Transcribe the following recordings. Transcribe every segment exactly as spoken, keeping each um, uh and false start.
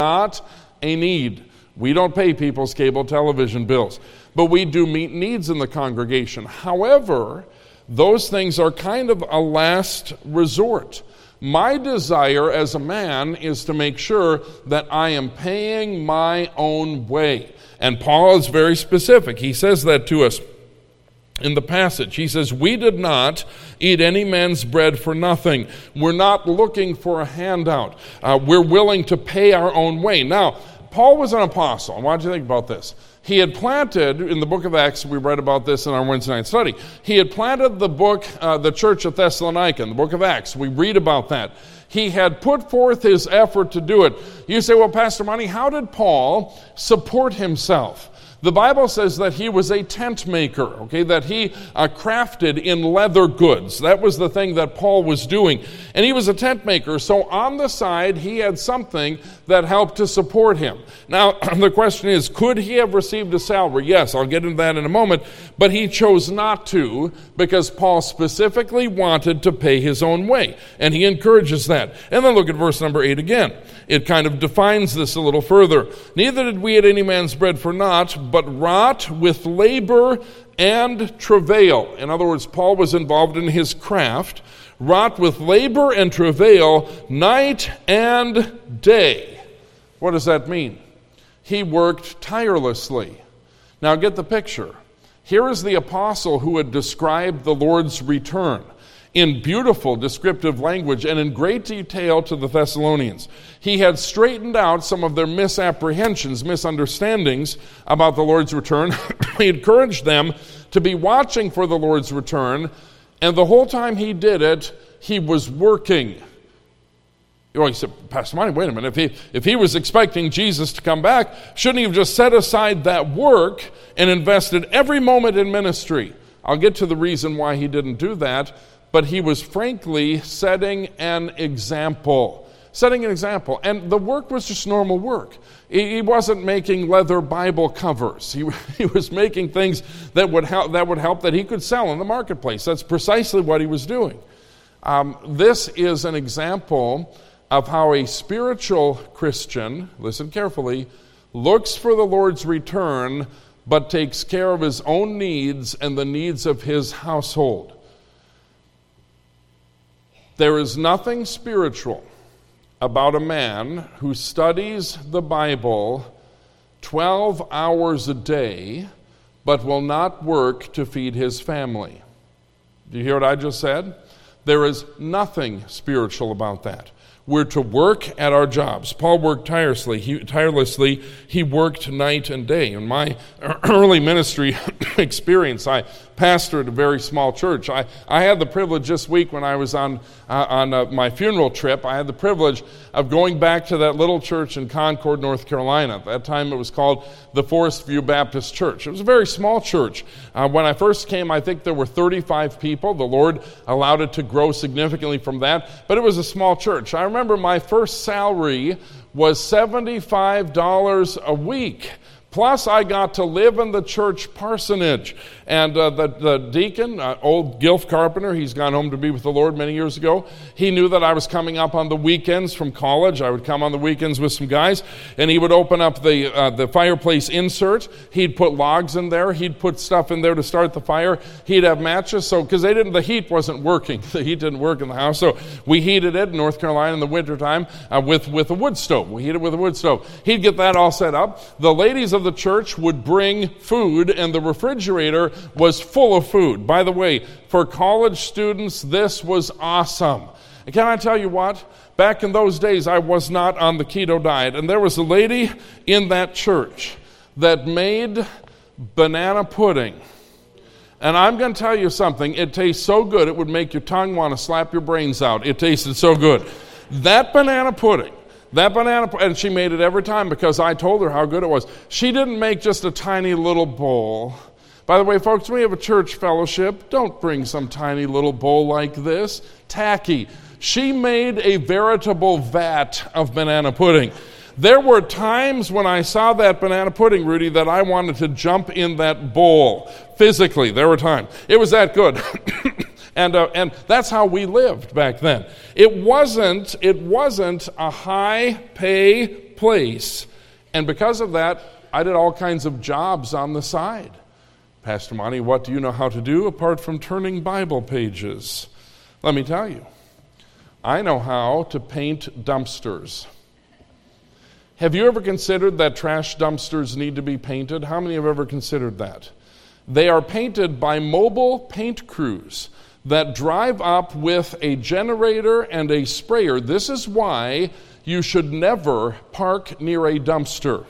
not a need. We don't pay people's cable television bills, but we do meet needs in the congregation. However, those things are kind of a last resort. My desire as a man is to make sure that I am paying my own way. And Paul is very specific. He says that to us in the passage. He says, we did not eat any man's bread for nothing. We're not looking for a handout. Uh, we're willing to pay our own way. Now, Paul was an apostle. Why do you think about this? He had planted, in the book of Acts, we read about this in our Wednesday night study, he had planted the book, uh, the church of Thessalonica, in the book of Acts. We read about that. He had put forth his effort to do it. You say, well, Pastor Monty, how did Paul support himself? The Bible says that he was a tent maker, okay, that he uh, crafted in leather goods. That was the thing that Paul was doing. And he was a tent maker, so on the side, he had something that helped to support him. Now, the question is, could he have received a salary? Yes, I'll get into that in a moment, but he chose not to because Paul specifically wanted to pay his own way, and he encourages that. And then look at verse number eight again. It kind of defines this a little further. Neither did we eat any man's bread for naught, but wrought with labor and travail. In other words, Paul was involved in his craft, wrought with labor and travail night and day. What does that mean? He worked tirelessly. Now get the picture. Here is the apostle who had described the Lord's return in beautiful descriptive language and in great detail to the Thessalonians. He had straightened out some of their misapprehensions, misunderstandings about the Lord's return. He encouraged them to be watching for the Lord's return, and the whole time he did it, he was working. Oh, he said, Pastor Monty, wait a minute. If he, if he was expecting Jesus to come back, shouldn't he have just set aside that work and invested every moment in ministry? I'll get to the reason why he didn't do that, but he was frankly setting an example. Setting an example. And the work was just normal work. He wasn't making leather Bible covers. He, he was making things that would help, that would help that he could sell in the marketplace. That's precisely what he was doing. Um, this is an example of how a spiritual Christian, listen carefully, looks for the Lord's return, but takes care of his own needs and the needs of his household. There is nothing spiritual about a man who studies the Bible twelve hours a day, but will not work to feed his family. Do you hear what I just said? There is nothing spiritual about that. We're to work at our jobs. Paul worked tirelessly. He, tirelessly. He worked night and day. In my early ministry experience, I pastored a very small church. I, I had the privilege this week when I was on uh, on uh, my funeral trip, I had the privilege of going back to that little church in Concord, North Carolina. At that time, it was called the Forest View Baptist Church. It was a very small church. Uh, when I first came, I think there were thirty-five people. The Lord allowed it to grow significantly from that, but it was a small church. I remember my first salary was seventy-five dollars a week. Plus, I got to live in the church parsonage. And uh, the, the deacon, uh, old Gilf Carpenter, he's gone home to be with the Lord many years ago, he knew that I was coming up on the weekends from college. I would come on the weekends with some guys, and he would open up the uh, the fireplace insert. He'd put logs in there. He'd put stuff in there to start the fire. He'd have matches, so because they didn't, the heat wasn't working. The heat didn't work in the house, so we heated it in North Carolina in the wintertime uh, with, with a wood stove. We heated it with a wood stove. He'd get that all set up. The ladies of the church would bring food, and the refrigerator was full of food. By the way, for college students, this was awesome. And can I tell you what? Back in those days, I was not on the keto diet, and there was a lady in that church that made banana pudding. And I'm going to tell you something. It tastes so good, it would make your tongue want to slap your brains out. It tasted so good. That banana pudding, That banana, and she made it every time because I told her how good it was. She didn't make just a tiny little bowl. By the way, folks, when we have a church fellowship, don't bring some tiny little bowl like this. Tacky. She made a veritable vat of banana pudding. There were times when I saw that banana pudding, Rudy, that I wanted to jump in that bowl. Physically, there were times. It was that good. And uh, and that's how we lived back then. It wasn't it wasn't a high pay place. And because of that, I did all kinds of jobs on the side. Pastor Monty, what do you know how to do apart from turning Bible pages? Let me tell you. I know how to paint dumpsters. Have you ever considered that trash dumpsters need to be painted? How many have ever considered that? They are painted by mobile paint crews that drive up with a generator and a sprayer. This is why you should never park near a dumpster.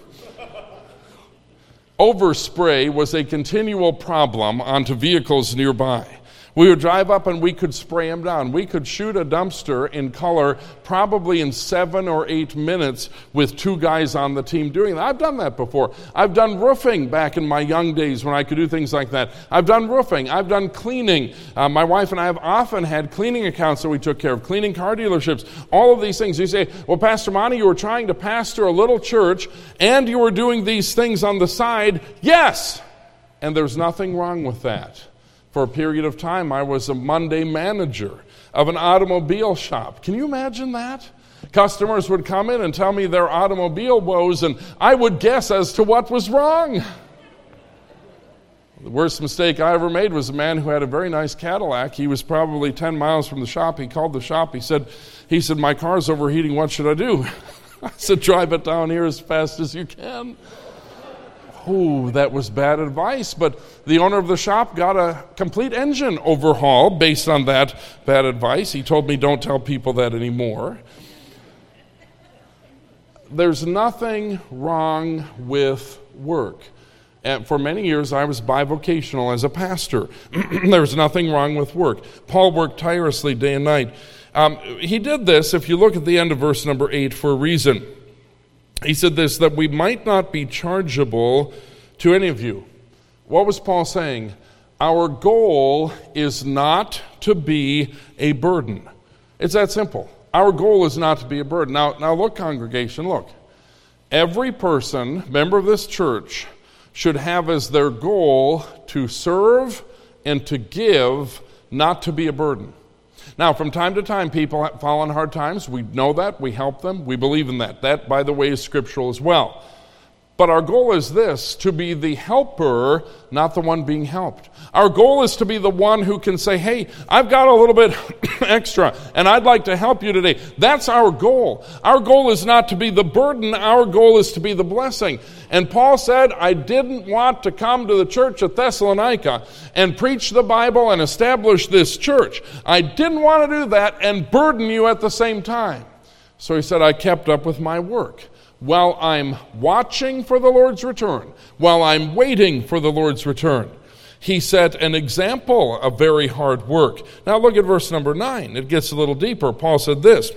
Overspray was a continual problem onto vehicles nearby. We would drive up and we could spray them down. We could shoot a dumpster in color probably in seven or eight minutes with two guys on the team doing that. I've done that before. I've done roofing back in my young days when I could do things like that. I've done roofing. I've done cleaning. Uh, my wife and I have often had cleaning accounts that we took care of, cleaning car dealerships, all of these things. You say, well, Pastor Monty, you were trying to pastor a little church and you were doing these things on the side. Yes! And there's nothing wrong with that. For a period of time, I was a Monday manager of an automobile shop. Can you imagine that? Customers would come in and tell me their automobile woes, and I would guess as to what was wrong. The worst mistake I ever made was a man who had a very nice Cadillac. He was probably ten miles from the shop. He called the shop. He said, he said, my car's overheating. What should I do? I said, drive it down here as fast as you can. Oh, that was bad advice, but the owner of the shop got a complete engine overhaul based on that bad advice. He told me don't tell people that anymore. There's nothing wrong with work. And for many years, I was bivocational as a pastor. There's nothing wrong with work. Paul worked tirelessly day and night. Um, he did this, if you look at the end of verse number eight, for a reason. He said this, that we might not be chargeable to any of you. What was Paul saying? Our goal is not to be a burden. It's that simple. Our goal is not to be a burden. Now, now look, congregation, look. Every person, member of this church, should have as their goal to serve and to give, not to be a burden. Now, from time to time, people fall on hard times. We know that. We help them. We believe in that. That, by the way, is scriptural as well. But our goal is this, to be the helper, not the one being helped. Our goal is to be the one who can say, hey, I've got a little bit extra, and I'd like to help you today. That's our goal. Our goal is not to be the burden. Our goal is to be the blessing. And Paul said, I didn't want to come to the church at Thessalonica and preach the Bible and establish this church. I didn't want to do that and burden you at the same time. So he said, I kept up with my work. While I'm watching for the Lord's return, while I'm waiting for the Lord's return, he set an example of very hard work. Now look at verse number nine. It gets a little deeper. Paul said this.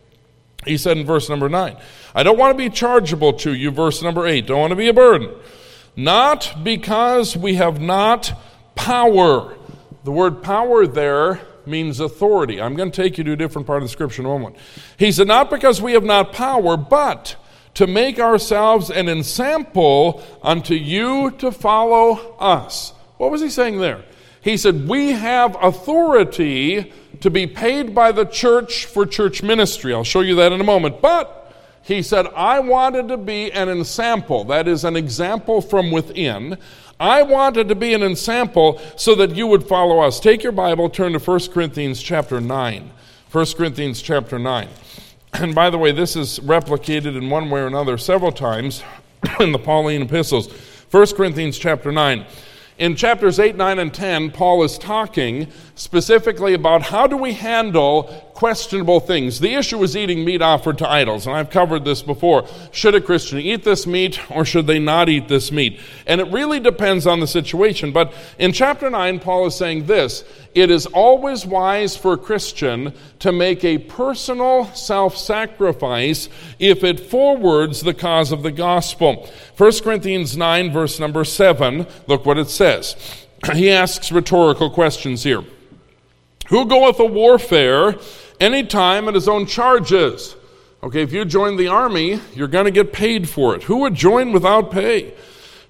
He said in verse number nine, I don't want to be chargeable to you, verse number eight. Don't want to be a burden. Not because we have not power. The word power there means authority. I'm going to take you to a different part of the scripture in a moment. He said, not because we have not power, but to make ourselves an ensample unto you to follow us. What was he saying there? He said, we have authority to be paid by the church for church ministry. I'll show you that in a moment. But he said, I wanted to be an ensample. That is an example from within. I wanted to be an ensample so that you would follow us. Take your Bible, turn to First Corinthians chapter nine. First Corinthians chapter nine. And by the way, this is replicated in one way or another several times in the Pauline epistles. First Corinthians chapter nine. In chapters eight, nine, and ten, Paul is talking specifically about how do we handle questionable things. The issue is eating meat offered to idols, and I've covered this before. Should a Christian eat this meat, or should they not eat this meat? And it really depends on the situation. But in chapter nine, Paul is saying this, it is always wise for a Christian to make a personal self-sacrifice if it forwards the cause of the gospel. First Corinthians nine, verse number seven, look what it says. He asks rhetorical questions here. Who goeth a warfare any time at his own charges? Okay, if you join the army, you're going to get paid for it. Who would join without pay?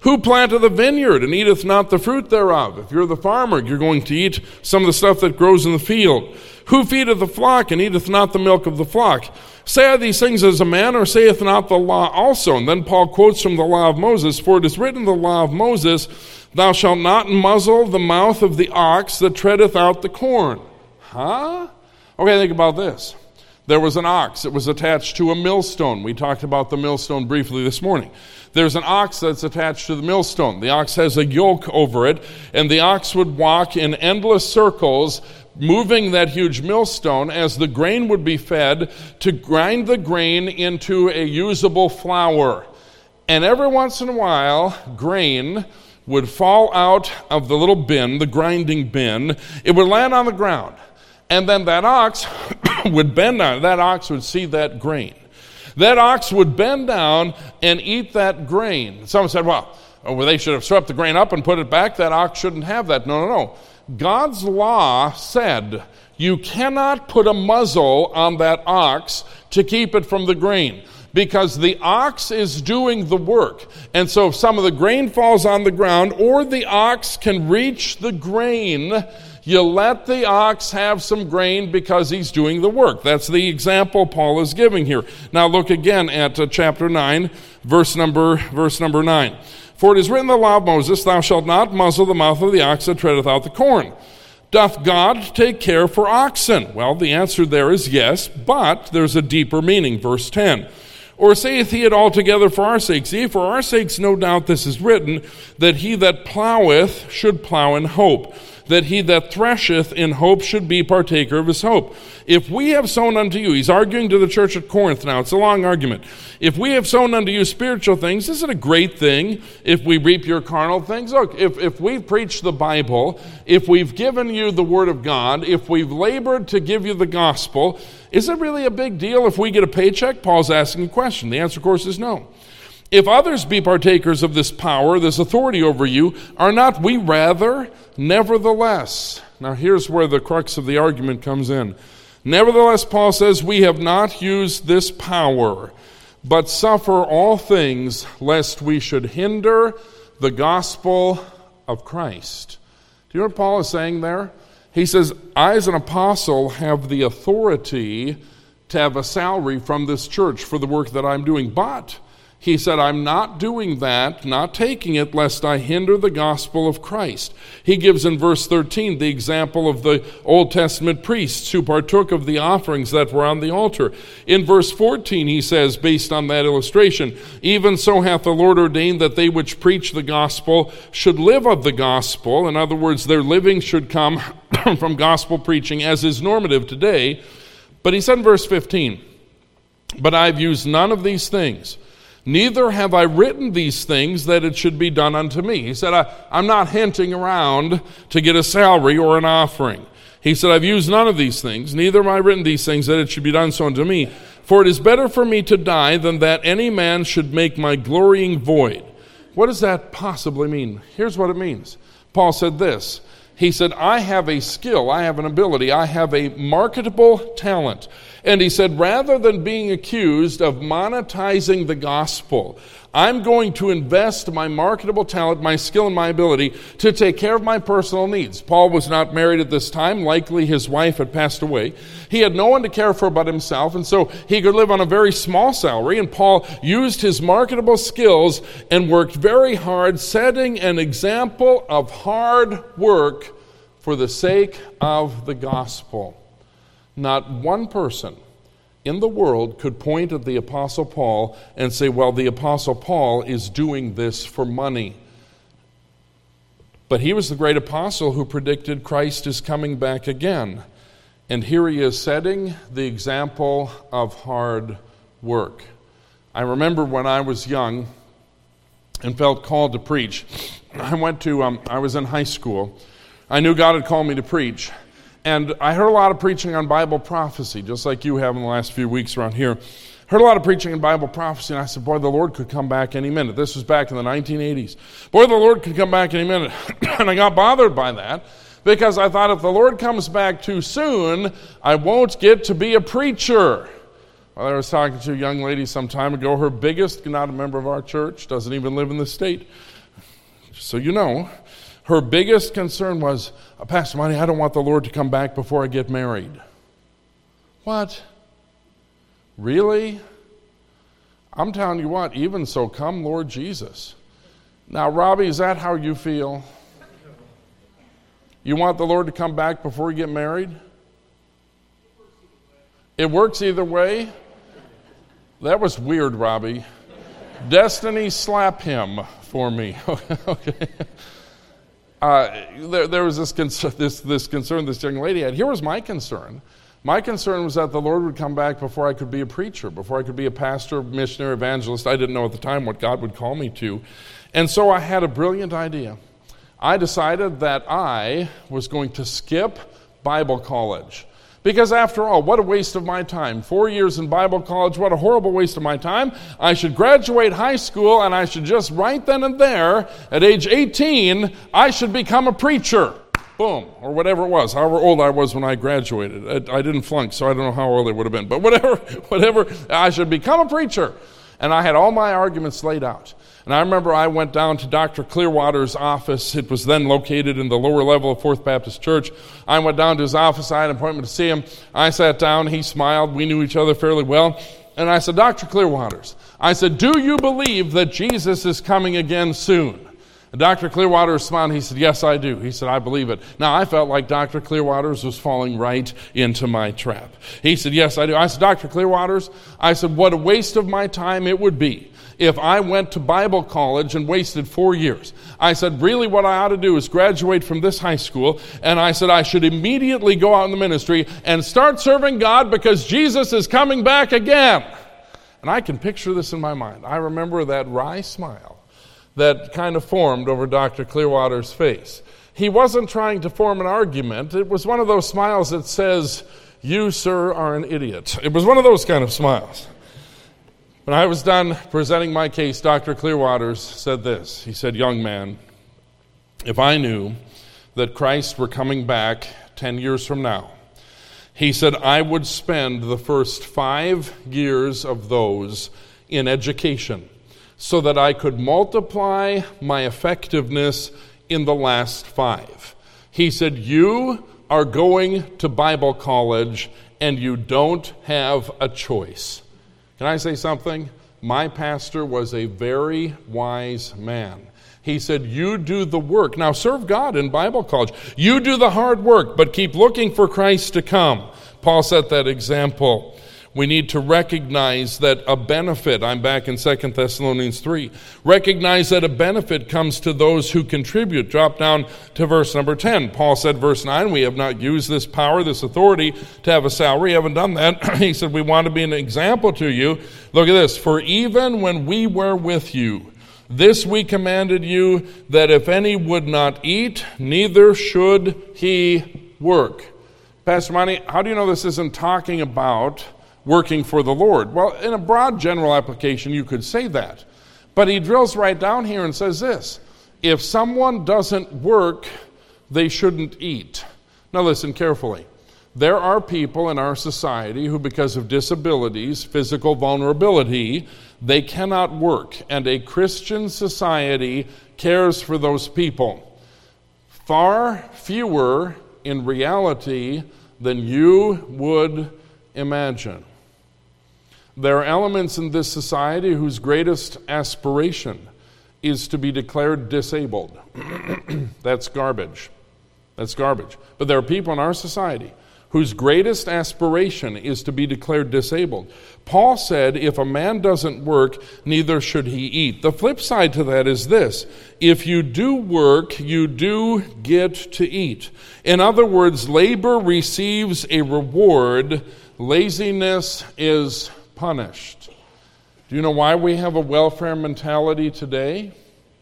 Who planted the vineyard and eateth not the fruit thereof? If you're the farmer, you're going to eat some of the stuff that grows in the field. Who feedeth the flock and eateth not the milk of the flock? Say I these things as a man, or saith not the law also? And then Paul quotes from the law of Moses, for it is written in the law of Moses, thou shalt not muzzle the mouth of the ox that treadeth out the corn. Huh? Okay, think about this. There was an ox. It was attached to a millstone. We talked about the millstone briefly this morning. There's an ox that's attached to the millstone. The ox has a yoke over it, and the ox would walk in endless circles, moving that huge millstone as the grain would be fed to grind the grain into a usable flour. And every once in a while, grain would fall out of the little bin, the grinding bin. It would land on the ground. And then that ox would bend down. That ox would see that grain. That ox would bend down and eat that grain. Someone said, well, oh, they should have swept the grain up and put it back. That ox shouldn't have that. No, no, no. God's law said you cannot put a muzzle on that ox to keep it from the grain, because the ox is doing the work. And so if some of the grain falls on the ground, or the ox can reach the grain, you let the ox have some grain because he's doing the work. That's the example Paul is giving here. Now look again at uh, chapter nine, verse number verse number nine. For it is written in the law of Moses, thou shalt not muzzle the mouth of the ox that treadeth out the corn. Doth God take care for oxen? Well, the answer there is yes, but there's a deeper meaning. Verse ten. Or saith he it altogether for our sakes? Yea, for our sakes no doubt this is written, that he that ploweth should plow in hope, that he that thresheth in hope should be partaker of his hope. If we have sown unto you, he's arguing to the church at Corinth now, it's a long argument. If we have sown unto you spiritual things, isn't it a great thing if we reap your carnal things? Look, if, if we've preached the Bible, if we've given you the Word of God, if we've labored to give you the gospel, is it really a big deal if we get a paycheck? Paul's asking a question. The answer, of course, is no. If others be partakers of this power, this authority over you, are not we rather? Nevertheless. Now here's where the crux of the argument comes in. Nevertheless, Paul says, we have not used this power, but suffer all things, lest we should hinder the gospel of Christ. Do you know what Paul is saying there? He says, I as an apostle have the authority to have a salary from this church for the work that I'm doing, but he said, I'm not doing that, not taking it, lest I hinder the gospel of Christ. He gives in verse thirteen the example of the Old Testament priests who partook of the offerings that were on the altar. In verse fourteen, he says, based on that illustration, even so hath the Lord ordained that they which preach the gospel should live of the gospel. In other words, their living should come from gospel preaching, as is normative today. But he said in verse fifteen, but I've used none of these things, neither have I written these things that it should be done unto me. He said, I, I'm not hinting around to get a salary or an offering. He said, I've used none of these things, neither have I written these things that it should be done so unto me. For it is better for me to die than that any man should make my glorying void. What does that possibly mean? Here's what it means. Paul said this. He said, I have a skill, I have an ability, I have a marketable talent. And he said, rather than being accused of monetizing the gospel, I'm going to invest my marketable talent, my skill, and my ability to take care of my personal needs. Paul was not married at this time. Likely his wife had passed away. He had no one to care for but himself, and so he could live on a very small salary. And Paul used his marketable skills and worked very hard, setting an example of hard work for the sake of the gospel. Not one person in the world could point at the Apostle Paul and say, well, the Apostle Paul is doing this for money. But he was the great apostle who predicted Christ is coming back again. And here he is setting the example of hard work. I remember when I was young and felt called to preach. I went to, um, I was in high school. I knew God had called me to preach. And I heard a lot of preaching on Bible prophecy, just like you have in the last few weeks around here. Heard a lot of preaching on Bible prophecy, and I said, boy, the Lord could come back any minute. This was back in the nineteen eighties. Boy, the Lord could come back any minute. And I got bothered by that, because I thought if the Lord comes back too soon, I won't get to be a preacher. Well, I was talking to a young lady some time ago. Her biggest, not a member of our church, doesn't even live in the state. so you know, her biggest concern was, Pastor Monty, I don't want the Lord to come back before I get married. What? Really? I'm telling you what, even so, come Lord Jesus. Now, Robbie, is that how you feel? You want the Lord to come back before you get married? It works either way? That was weird, Robbie. Destiny, slap him for me. Okay. Uh, there, there was this, concern, this, this concern this young lady had. Here was my concern. My concern was that the Lord would come back before I could be a preacher, before I could be a pastor, missionary, evangelist. I didn't know at the time what God would call me to. And so I had a brilliant idea. I decided that I was going to skip Bible college. Because after all, what a waste of my time. Four years in Bible college, what a horrible waste of my time. I should graduate high school, and I should just right then and there, at age eighteen, I should become a preacher. Boom, or whatever it was, however old I was when I graduated. I, I didn't flunk, so I don't know how old I would have been. But whatever, whatever, I should become a preacher. And I had all my arguments laid out. And I remember I went down to Doctor Clearwater's office. It was then located in the lower level of Fourth Baptist Church. I went down to his office. I had an appointment to see him. I sat down. He smiled. We knew each other fairly well. And I said, Doctor Clearwaters, I said, do you believe that Jesus is coming again soon? And Doctor Clearwater smiled, and he said, yes, I do. He said, I believe it. Now, I felt like Doctor Clearwaters was falling right into my trap. He said, yes, I do. I said, Doctor Clearwaters, I said, what a waste of my time it would be if I went to Bible college and wasted four years. I said, really what I ought to do is graduate from this high school, and I said I should immediately go out in the ministry and start serving God because Jesus is coming back again. And I can picture this in my mind. I remember that wry smile that kind of formed over Doctor Clearwater's face. He wasn't trying to form an argument. It was one of those smiles that says, you, sir, are an idiot. It was one of those kind of smiles. When I was done presenting my case, Doctor Clearwaters said this. He said, young man, if I knew that Christ were coming back ten years from now, he said, I would spend the first five years of those in education, so that I could multiply my effectiveness in the last five. He said, you are going to Bible college and you don't have a choice. Can I say something? My pastor was a very wise man. He said, you do the work. Now serve God in Bible college. You do the hard work, but keep looking for Christ to come. Paul set that example. We need to recognize that a benefit, I'm back in Second Thessalonians three, recognize that a benefit comes to those who contribute. Drop down to verse number ten. Paul said, verse nine, we have not used this power, this authority to have a salary. Haven't done that. He said, we want to be an example to you. Look at this. For even when we were with you, this we commanded you, that if any would not eat, neither should he work. Pastor Monty, how do you know this isn't talking about working for the Lord? Well, in a broad general application, you could say that. But he drills right down here and says this. If someone doesn't work, they shouldn't eat. Now listen carefully. There are people in our society who, because of disabilities, physical vulnerability, they cannot work. And a Christian society cares for those people. Far fewer in reality than you would imagine. There are elements in this society whose greatest aspiration is to be declared disabled. That's garbage. That's garbage. But there are people in our society whose greatest aspiration is to be declared disabled. Paul said, if a man doesn't work, neither should he eat. The flip side to that is this. If you do work, you do get to eat. In other words, labor receives a reward. Laziness is punished. Do you know why we have a welfare mentality today?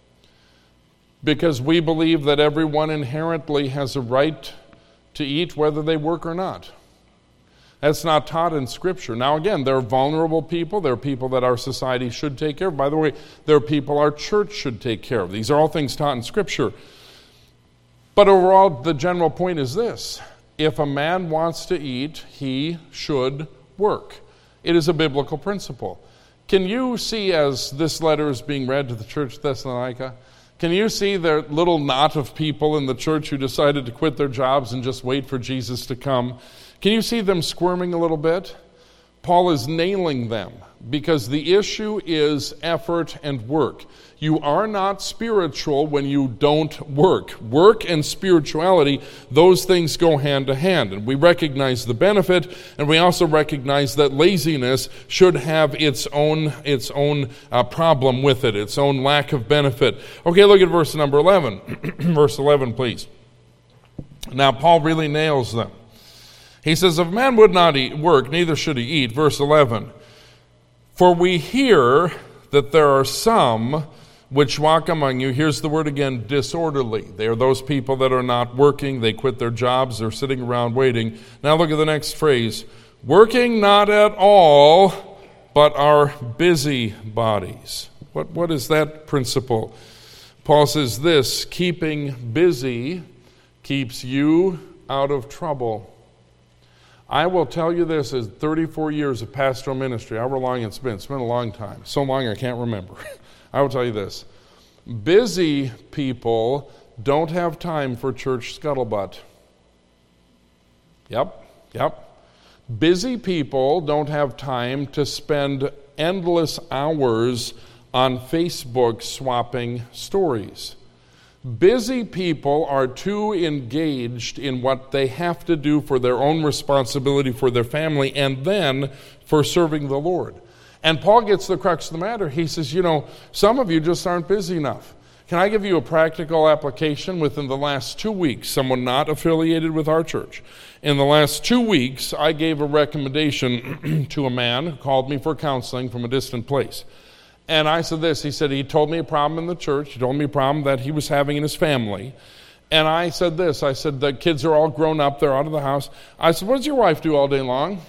Because we believe that everyone inherently has a right to eat whether they work or not. That's not taught in Scripture. Now again, there are vulnerable people. There are people that our society should take care of. By the way, there are people our church should take care of. These are all things taught in Scripture. But overall, the general point is this. If a man wants to eat, he should work. It is a biblical principle. Can you see, as this letter is being read to the church of Thessalonica, Can you see the little knot of people in the church who decided to quit their jobs and just wait for Jesus to come? Can you see them squirming a little bit? Paul is nailing them because the issue is effort and work. You are not spiritual when you don't work. Work and spirituality, those things go hand to hand. And we recognize the benefit, and we also recognize that laziness should have its own, its own uh, problem with it, its own lack of benefit. Okay, look at verse number eleven. Verse eleven, please. Now, Paul really nails them. He says, if a man would not eat, work, neither should he eat. Verse eleven. For we hear that there are some which walk among you, here's the word again, disorderly. They are those people that are not working. They quit their jobs. They're sitting around waiting. Now look at the next phrase. Working not at all, but are busy bodies. What, what is that principle? Paul says this, keeping busy keeps you out of trouble. I will tell you this, as thirty-four years of pastoral ministry, however long it's been, it's been a long time, so long I can't remember. I will tell you this, busy people don't have time for church scuttlebutt. Yep, yep. Busy people don't have time to spend endless hours on Facebook swapping stories. Busy people are too engaged in what they have to do for their own responsibility for their family and then for serving the Lord. And Paul gets the crux of the matter. He says, you know, some of you just aren't busy enough. Can I give you a practical application? Within the last two weeks, someone not affiliated with our church, in the last two weeks, I gave a recommendation to a man who called me for counseling from a distant place. And I said this, he said, he told me a problem in the church, he told me a problem that he was having in his family. And I said this, I said, the kids are all grown up, they're out of the house. I said, what does your wife do all day long?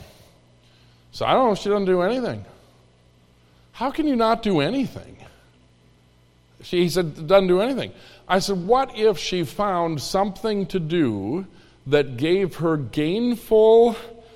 So I don't know, she doesn't do anything. How can you not do anything? She, he said, doesn't do anything. I said, what if she found something to do that gave her gainful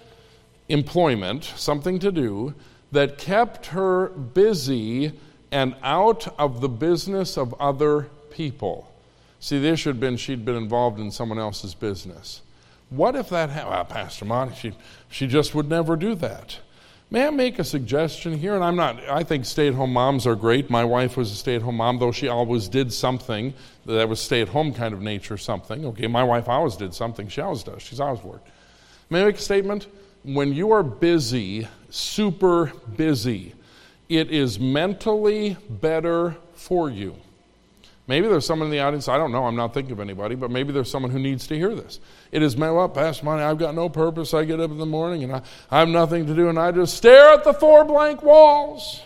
employment, something to do, that kept her busy and out of the business of other people? See, the issue had been she'd been involved in someone else's business. What if that happened? Well, Pastor Monty, she, she just would never do that. May I make a suggestion here? And I'm not, I think stay-at-home moms are great. My wife was a stay-at-home mom, though she always did something that was stay-at-home kind of nature, something. Okay, my wife always did something. She always does. She's always worked. May I make a statement? When you are busy, super busy, it is mentally better for you. Maybe there's someone in the audience, I don't know, I'm not thinking of anybody, but maybe there's someone who needs to hear this. It is, well, Pastor Monty, I've got no purpose. I get up in the morning and I, I have nothing to do and I just stare at the four blank walls.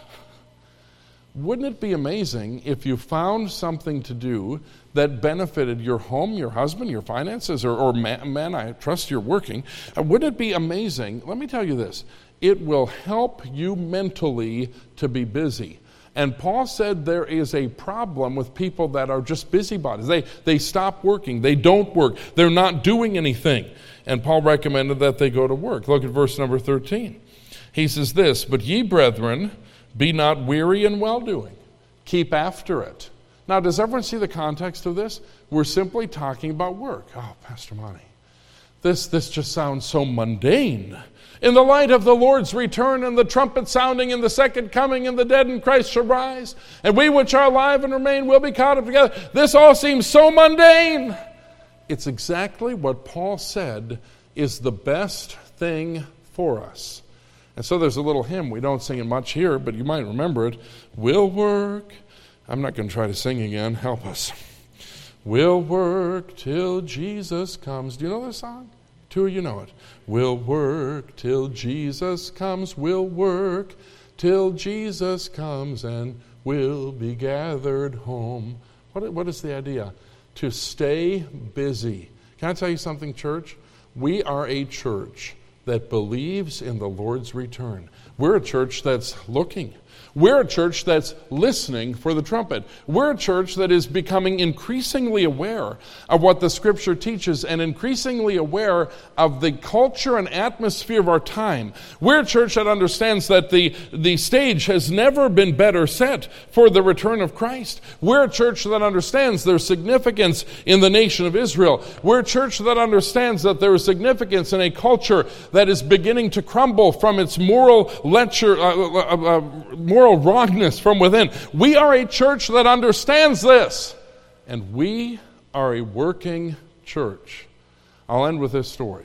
Wouldn't it be amazing if you found something to do that benefited your home, your husband, your finances, or, or man, man, I trust you're working. Uh, wouldn't it be amazing? Let me tell you this. It will help you mentally to be busy. And Paul said there is a problem with people that are just busybodies. They, they stop working. They don't work. They're not doing anything. And Paul recommended that they go to work. Look at verse number thirteen. He says this, but ye brethren, be not weary in well-doing. Keep after it. Now, does everyone see the context of this? We're simply talking about work. Oh, Pastor Monty, this, this just sounds so mundane. In the light of the Lord's return and the trumpet sounding in the second coming, and the dead in Christ shall rise, and we which are alive and remain will be caught up together. This all seems so mundane. It's exactly what Paul said is the best thing for us. And so there's a little hymn. We don't sing it much here, but you might remember it. We'll work. I'm not going to try to sing again. Help us. We'll work till Jesus comes. Do you know this song? Two of you know it. We'll work till Jesus comes. We'll work till Jesus comes, and we'll be gathered home. What, what is the idea? To stay busy. Can I tell you something, church? We are a church that believes in the Lord's return. We're a church that's looking. We're a church that's listening for the trumpet. We're a church that is becoming increasingly aware of what the Scripture teaches and increasingly aware of the culture and atmosphere of our time. We're a church that understands that the, the stage has never been better set for the return of Christ. We're a church that understands there's significance in the nation of Israel. We're a church that understands that there is significance in a culture that is beginning to crumble from its moral lecture, uh, uh, uh, moral wrongness from within. We are a church that understands this, and we are a working church. I'll end with this story.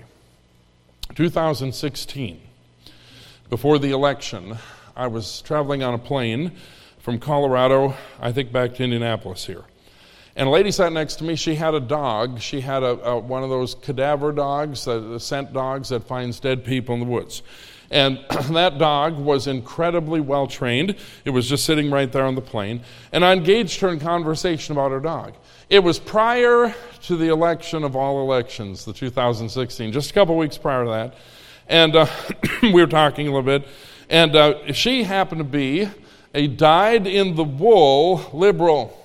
two thousand sixteen, before the election, I was traveling on a plane from Colorado, I think back to Indianapolis here. And a lady sat next to me. She had a dog. She had a, a one of those cadaver dogs, uh, the scent dogs that finds dead people in the woods. And that dog was incredibly well trained. It was just sitting right there on the plane. And I engaged her in conversation about her dog. It was prior to the election of all elections, the two thousand sixteen, just a couple weeks prior to that. And uh, we were talking a little bit. And uh, she happened to be a dyed-in-the-wool liberal.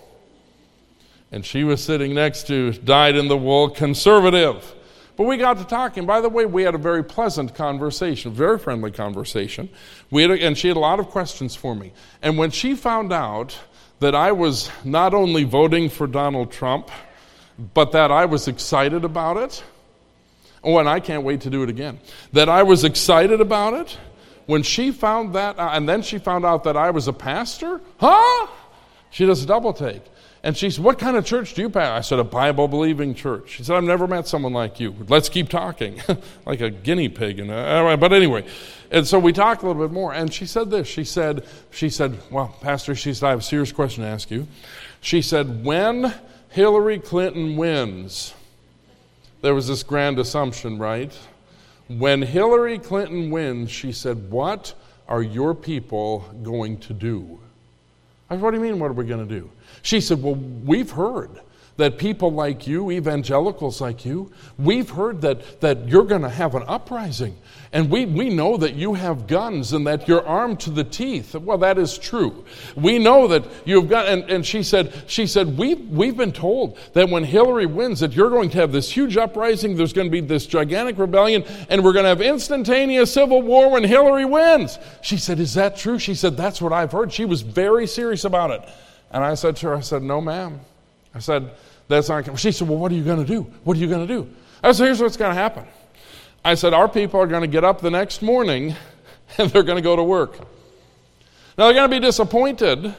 And she was sitting next to dyed-in-the-wool conservative. But we got to talking. By the way, we had a very pleasant conversation, very friendly conversation. We had a, and she had a lot of questions for me. And when she found out that I was not only voting for Donald Trump, but that I was excited about it, oh, and I can't wait to do it again, that I was excited about it, when she found that, uh, and then she found out that I was a pastor, huh? She does a double take. And she said, what kind of church do you pastor? I said, a Bible-believing church. She said, I've never met someone like you. Let's keep talking. Like a guinea pig. And uh, but anyway, and so we talked a little bit more. And she said this. She said, she said, well, Pastor, she said, I have a serious question to ask you. She said, when Hillary Clinton wins, there was this grand assumption, right? When Hillary Clinton wins, she said, what are your people going to do? I said, what do you mean, what are we going to do? She said, well, we've heard that people like you, evangelicals like you, we've heard that, that you're going to have an uprising. And we, we know that you have guns and that you're armed to the teeth. Well, that is true. We know that you've got, and, and she said, she said, we've, we've been told that when Hillary wins, that you're going to have this huge uprising, there's going to be this gigantic rebellion, and we're going to have instantaneous civil war when Hillary wins. She said, is that true? She said, that's what I've heard. She was very serious about it. And I said to her, I said, no, ma'am. I said, that's not. She said, well, what are you going to do? What are you going to do? I said, here's what's going to happen. I said, our people are going to get up the next morning and they're going to go to work. Now, they're going to be disappointed,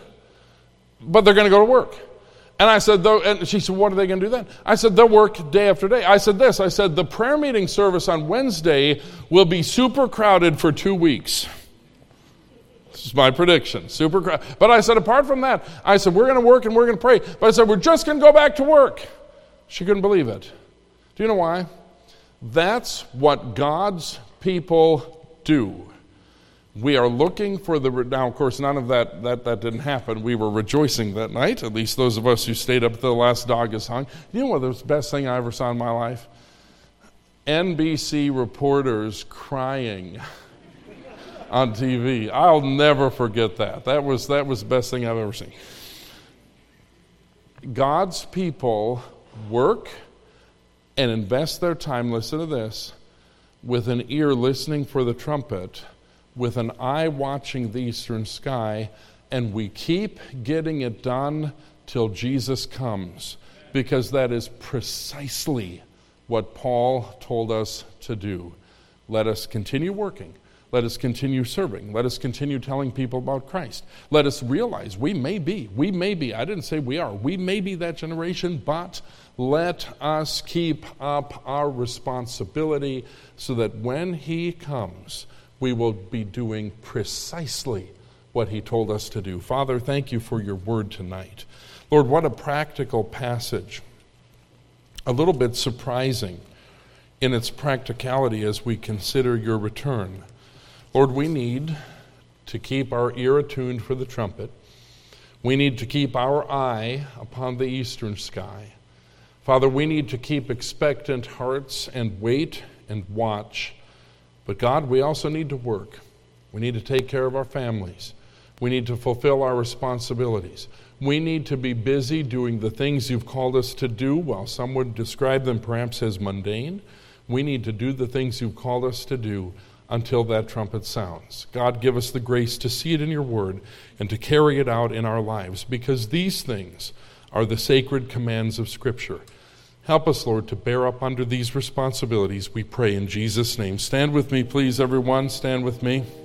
but they're going to go to work. And I said, though, and she said, what are they going to do then? I said, they'll work day after day. I said this, I said, the prayer meeting service on Wednesday will be super crowded for two weeks. This is my prediction, super crowded. But I said, apart from that, I said, we're going to work and we're going to pray. But I said, we're just going to go back to work. She couldn't believe it. Do you know why? That's what God's people do. We are looking for the, now of course none of that, that, that didn't happen. We were rejoicing that night, at least those of us who stayed up till the last dog is hung. You know what was the best thing I ever saw in my life? N B C reporters crying on T V. I'll never forget that. That was, that was the best thing I've ever seen. God's people work and invest their time, listen to this, with an ear listening for the trumpet, with an eye watching the eastern sky, and we keep getting it done till Jesus comes, because that is precisely what Paul told us to do. Let us continue working. Let us continue serving. Let us continue telling people about Christ. Let us realize we may be, we may be, I didn't say we are, we may be that generation, but let us keep up our responsibility so that when he comes, we will be doing precisely what he told us to do. Father, thank you for your word tonight. Lord, what a practical passage. A little bit surprising in its practicality as we consider your return. Lord, we need to keep our ear attuned for the trumpet. We need to keep our eye upon the eastern sky. Father, we need to keep expectant hearts and wait and watch. But God, we also need to work. We need to take care of our families. We need to fulfill our responsibilities. We need to be busy doing the things you've called us to do. While some would describe them perhaps as mundane, we need to do the things you've called us to do until that trumpet sounds. God, give us the grace to see it in your word and to carry it out in our lives, because these things are the sacred commands of Scripture. Help us, Lord, to bear up under these responsibilities, we pray in Jesus' name. Stand with me, please, everyone. Stand with me.